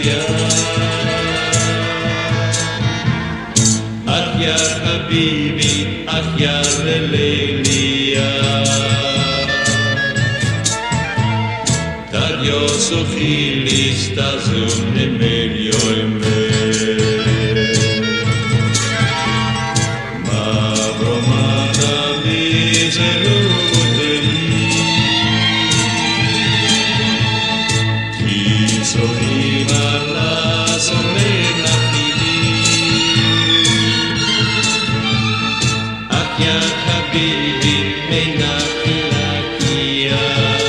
πια. Αχ για χαμπίβι, αχ για λελέλια, τα δυο σου χείλη στάζουνε με δυο εμέ. Μαύρο μαναβίζελου ποτελή, τη ζωή μ' αλλάζω με ένα φιλί. Αχ για χαμπίβι με ένα φυλακία,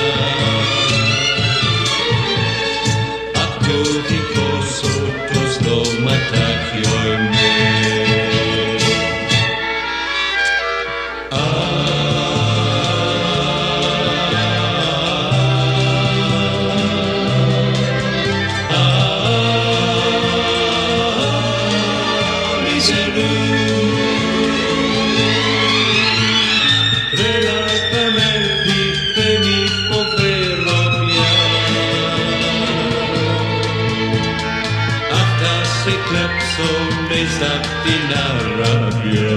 απ' το δικό σου το στοματάκιο εμέ. Relatamente δεν υποφέρω πια. Αχ θα σε κλέψω μέσα απ' την Αραβιά.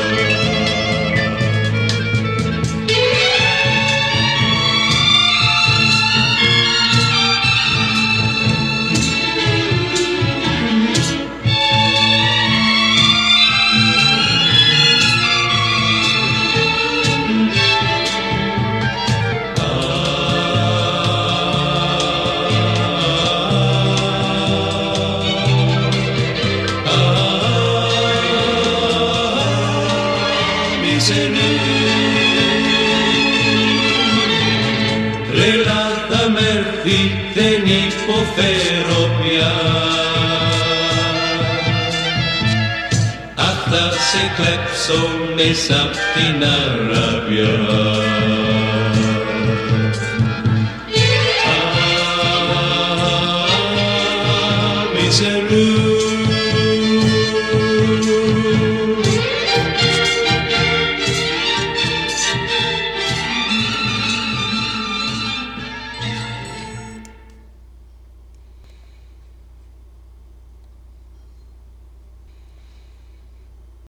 Τρέλα θα μ' έρθει, δεν υποφέρω πια. Αχ θα σε κλέψω μέσα απ' την Αραβιά. Miseru.